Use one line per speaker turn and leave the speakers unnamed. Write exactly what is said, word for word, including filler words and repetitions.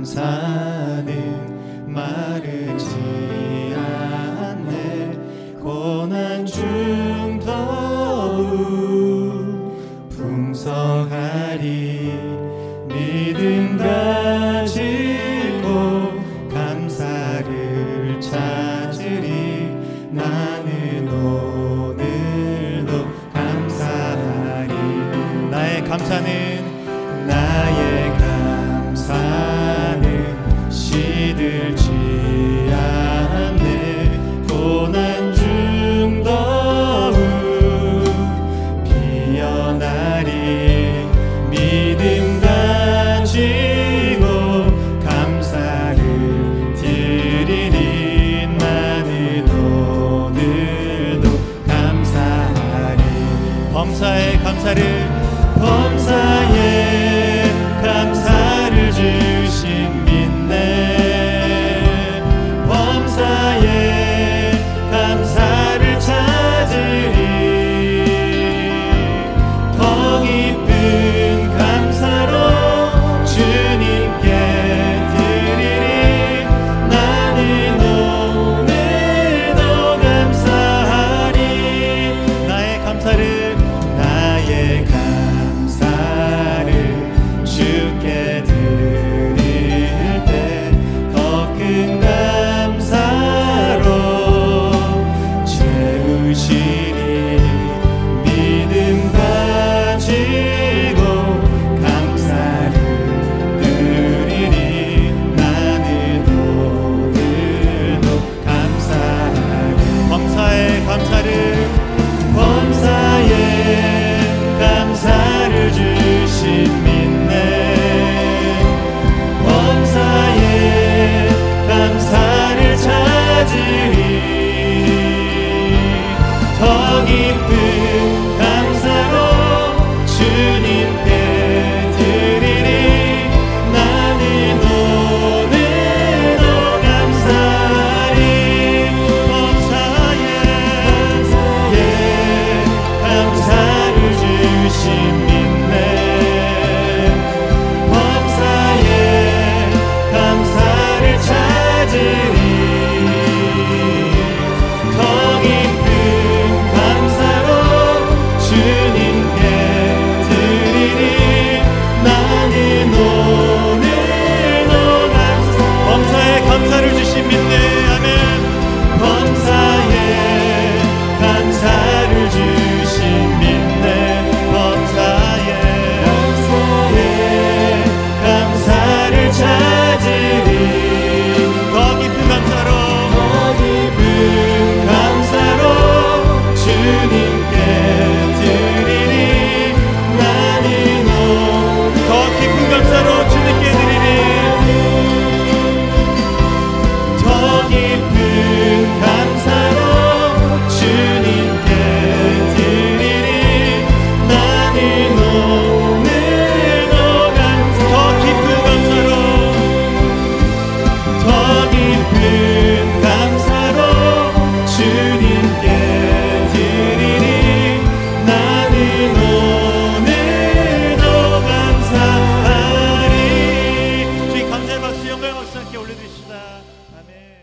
감사는 마르지 않네. 고난 중 더욱 풍성하리. 믿음 가지고 감사를 찾으리. 나는 오늘도 감사하리. 나의 감사는 나의 감사는 시들지 않네. 고난 중 더욱 피어나리. 믿음 가지고 감사를 드리리. 나는 오늘도 감사하리. 범사에 감사를 범사에 감사를 주신 믿네. 범사에 감사를 찾으리. 더 깊은 감사로 주님께 드리리. 나는 오늘도 감사하리. 나의 감사를 나의 감사를 주께 드릴 때 더 큰 감사로 채우시리. 믿음 가지고 감사를 드리리. 나는 오늘도 감사하리. 범사에 감사를 범사에 감사를 주신 믿네. 범사에 감사를 찾으리. 더 깊은 감사로 주님께 드리리. 나는 오늘도 감사하리. 범사에 감사를 주신 믿네. 범사에 감사를 찾으리. 더 깊은 감사로 주님께 드리리. 나는 오늘도 감사. 범사에 감사를 주신 믿네. 아멘. 범사에 감사를 주신 믿네. 범사에 감사를 찾으리. 더 깊은 감사로 더 깊은 감사로 주님께 드리리. 나는 오늘 더 깊은 감사로 주님께 드리리. 더 깊은 감사로 주님께 드리리. 나는 오늘도 감사. 더 깊은 감사로 더 깊은 감사로 주님께 드리리. 나는 오늘도 감사하리. 주님 감사의 박수 영광의 박수 함께 올려드립시다. 아멘.